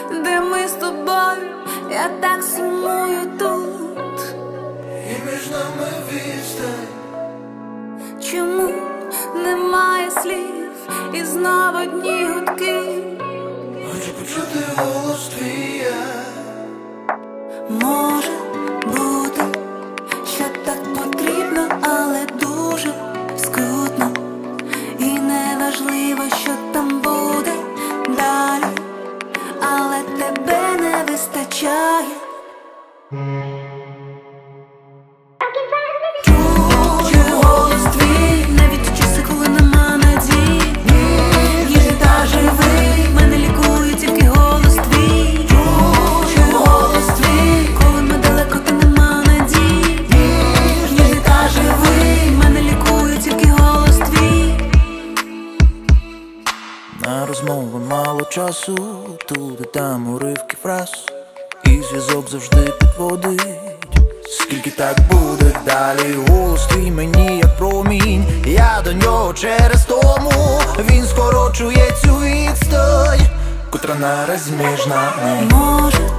де ми з тобою, я так сумую тут. І між нами відстань. Чому немає слів і знову одні гудки? Хочу почути голос твій я. Може бути, що так потрібно, але дуже скрутно. І неважливо, що там буде далі, але тебе не вистачає. Чую голос твій, навіть у часи, коли нема надії. Ніжний та живий, мене лікує тільки голос твій. Чую голос твій, коли ми далеко, та нема надії. Ніжний та живий, мене лікує тільки голос твій. На розмови мало часу, тут і там уривки фраз, і зв'язок завжди підводить. Скільки так буде далі, голос твій мені як промінь. Я до нього через тому, він скорочує цю відстань, котра нараз між нами. Може